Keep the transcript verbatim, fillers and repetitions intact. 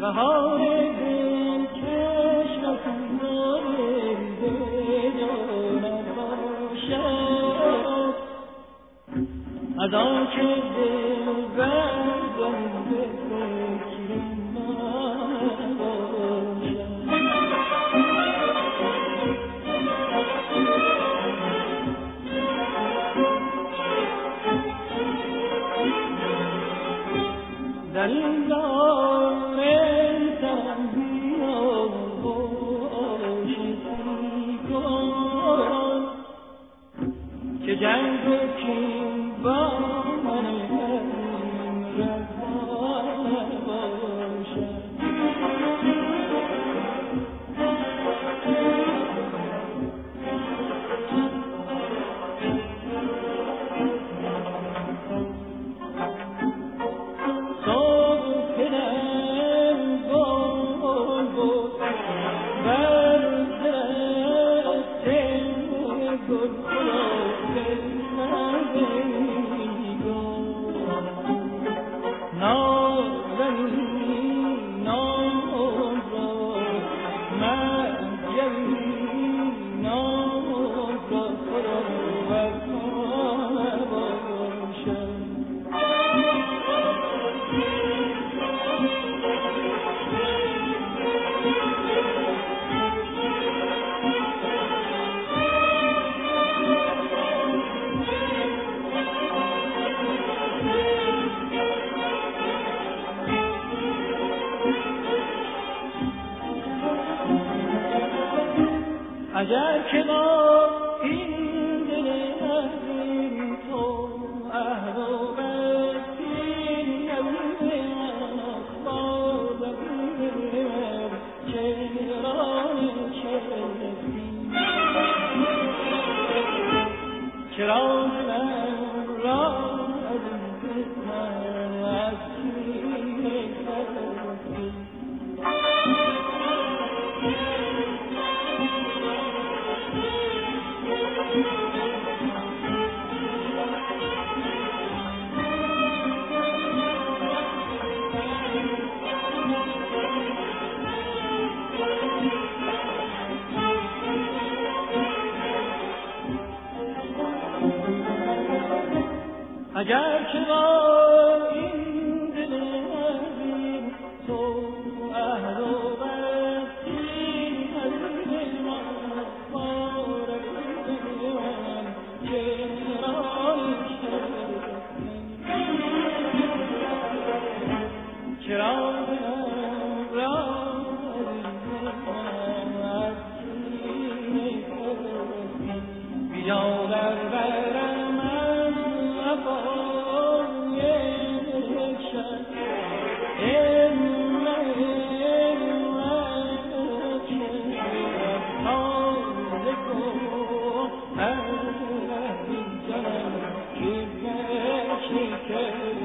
بهار دل کش و کنار دل جانت باشد از آن که دل بردم به فکر من باشد در این دار سرم بیا عاشقی کن که جنگ و کین با من روا باشد اگر که با این دل عزیز تو عهد و بستی نبود اخبار بگیر چرا نشستی چرا من را عزیز من از سینه کردی اگر که با این دل عزیز تو عهد و بستی عزیز من بارک من چرا نشستی چرا من را عزیز من از سینه کردی بیا در برم که